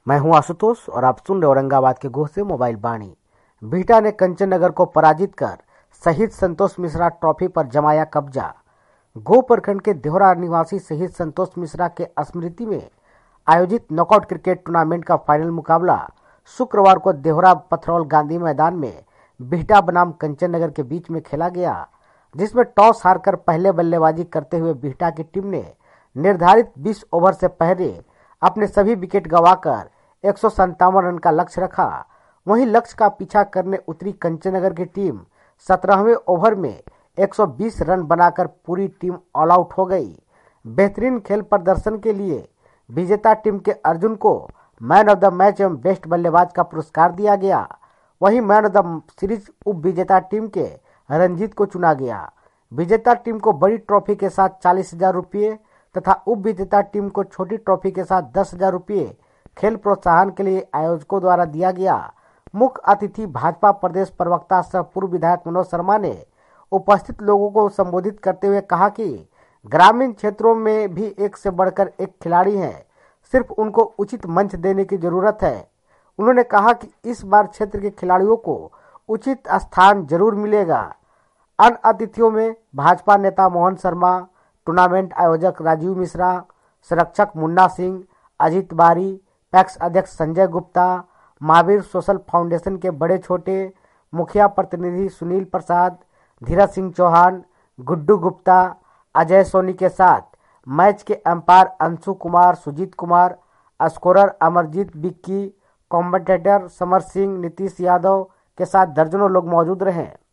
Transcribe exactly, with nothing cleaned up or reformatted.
मैं हूं आशुतोष और आप सुन रहे औरंगाबाद के गोह से मोबाइल बाणी। बिहटा ने कंचन नगर को पराजित कर शहीद संतोष मिश्रा ट्रॉफी पर जमाया कब्जा। गोह प्रखंड के देहरा निवासी शहीद संतोष मिश्रा के स्मृति में आयोजित नॉकआउट क्रिकेट टूर्नामेंट का फाइनल मुकाबला शुक्रवार को देहरा पथरौल गांधी मैदान में बिहटा बनाम कंचन नगर के बीच में खेला गया, जिसमें टॉस हारकर पहले बल्लेबाजी करते हुए बिहटा की टीम ने निर्धारित बीस ओवर से पहले अपने सभी विकेट गंवाकर एक सौ संतावन रन का लक्ष्य रखा। वहीं लक्ष्य का पीछा करने उतरी कंचन नगर की टीम सत्रहवें ओवर में एक सौ बीस रन बनाकर पूरी टीम ऑल आउट हो गई। बेहतरीन खेल प्रदर्शन के लिए विजेता टीम के अर्जुन को मैन ऑफ द मैच एवं बेस्ट बल्लेबाज का पुरस्कार दिया गया। वहीं मैन ऑफ द सीरीज उप विजेता टीम के रंजीत को चुना गया। विजेता टीम को बड़ी ट्रॉफी के साथ चालीस हजार रुपये तथा उप विजेता टीम को छोटी ट्रॉफी के साथ दस हजार रुपये खेल प्रोत्साहन के लिए आयोजकों द्वारा दिया गया। मुख्य अतिथि भाजपा प्रदेश प्रवक्ता सह पूर्व विधायक मनोज शर्मा ने उपस्थित लोगों को संबोधित करते हुए कहा कि ग्रामीण क्षेत्रों में भी एक से बढ़कर एक खिलाड़ी हैं, सिर्फ उनको उचित मंच देने की जरूरत है। उन्होंने कहा कि इस बार क्षेत्र के खिलाड़ियों को उचित स्थान जरूर मिलेगा। अन्य अतिथियों में भाजपा नेता मोहन शर्मा, टूर्नामेंट आयोजक राजीव मिश्रा, संरक्षक मुन्ना सिंह, अजीत बारी, पैक्स अध्यक्ष संजय गुप्ता, महावीर सोशल फाउंडेशन के बड़े छोटे मुखिया प्रतिनिधि सुनील प्रसाद, धीरज सिंह चौहान, गुड्डू गुप्ता, अजय सोनी के साथ मैच के umpire Anshu Kumar, Sujit Kumar, scorer Amarjeet Bikki, commentator Samar Singh, Nitish Yadav के साथ दर्जनों लोग मौजूद रहे।